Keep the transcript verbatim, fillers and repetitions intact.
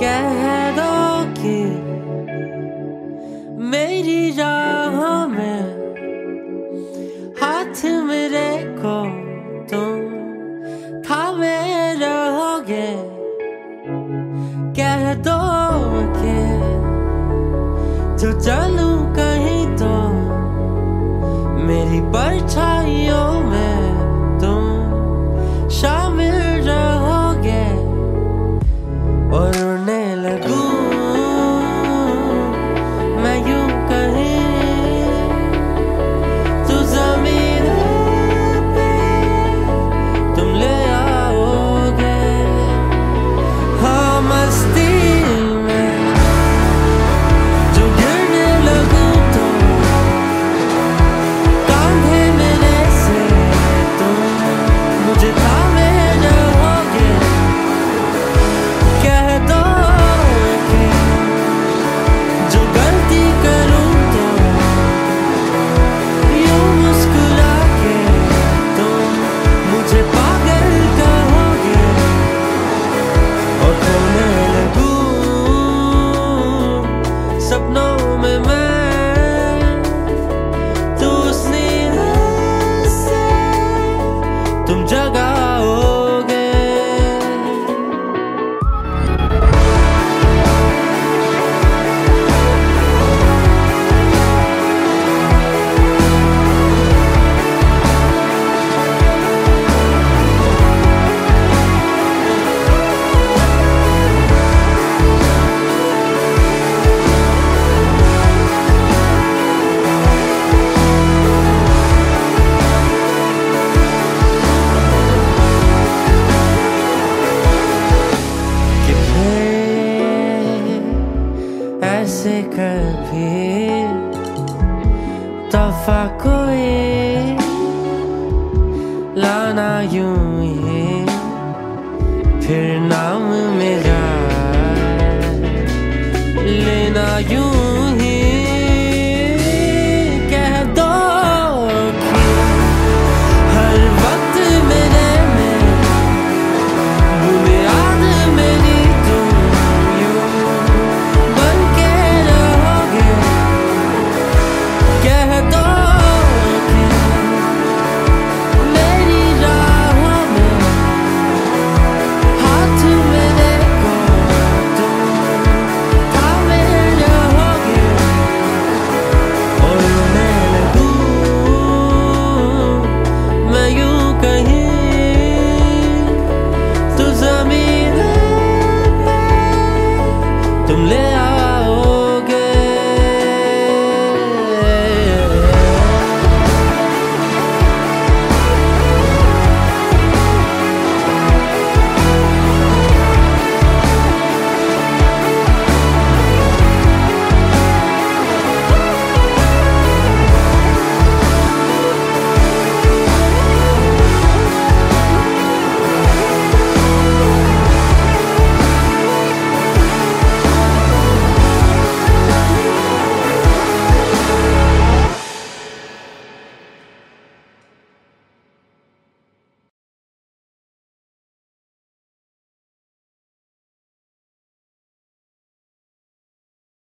कह दो कि मेरी राहों में हाथ मेरे को तुम थामे रहोगे। कह दो कि जो चलूं कहीं तो मेरी परछाइयों में तुम शामिल रहोगे। और उड़ने लगूं मैं यूं कहीं तो ज़मीन पे तुम ले आओगे। हाँ मस्ती में जो गिरने लगूं तो कांधे मेरे से तुम मुझे थामे रहोगे। कह दो कि जो गलती करूं तो यूं मुस्कुरा के तुम मुझे पागल कहोगे। और खोने लगूं सपनों में मैं तो उस नींद से तुम जगाओगे। कि फिर ऐसे कभी तोहफा कोई लाना यूं ही फिर नाम मेरा लेना यूं ही। कह दो कि हर वक्त मेरे में बुनियाद मेरी तुम यूं बन के रहोगे। कह दो कि मेरी राहों में हाथ मेरे को तुम थामे रहोगे। और उड़ने लगूं मैं यूं कहीं तो ज़मीन पे तुम ले